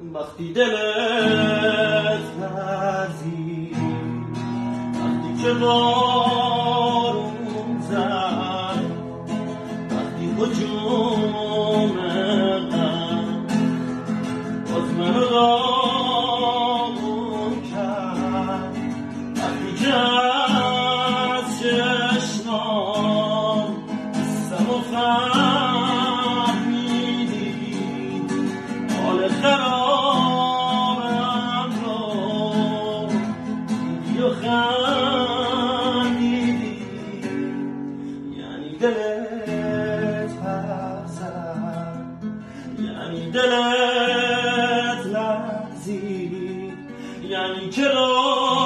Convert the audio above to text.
وقتی دلت لرزید، وقتی که بارون زد، وقتی هجوم غم باز منو داغون کرد، وقتی که از چشمام حسم و فهمیدی حال خرابم رو دیدی و خندیدی. یعنی دلت پر زد، یعنی دلت لرزید، یعنی که